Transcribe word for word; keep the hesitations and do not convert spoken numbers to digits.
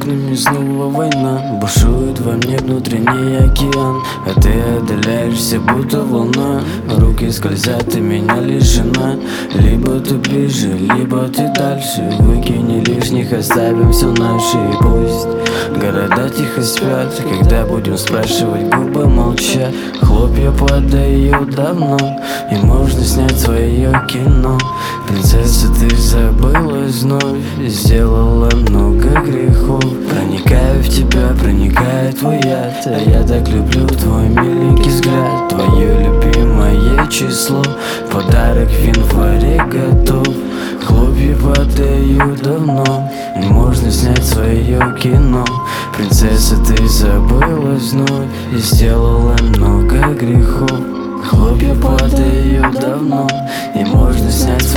окнами снова война. Бушует во мне внутренний океан, а ты отдаляешься, будто волна. Руки скользят, и меня лишена. Либо ты ближе, либо ты дальше. Выкини лишних, оставим все наше. И пусть города тихо спят, когда будем спрашивать, губы молчат. Хлопья падают давно, и можно снять свое кино. Принцесса, ты забылась вновь, сделала много грехов. Проникаю в тебя, проникает твой яд, а я так люблю твой миленький взгляд. Твое любимое число, подарок в январе готов. Хлопья падают давно, и можно снять свое кино. Принцесса, ты забылась вновь и сделала много грехов. Хлопья падают давно, и можно снять свое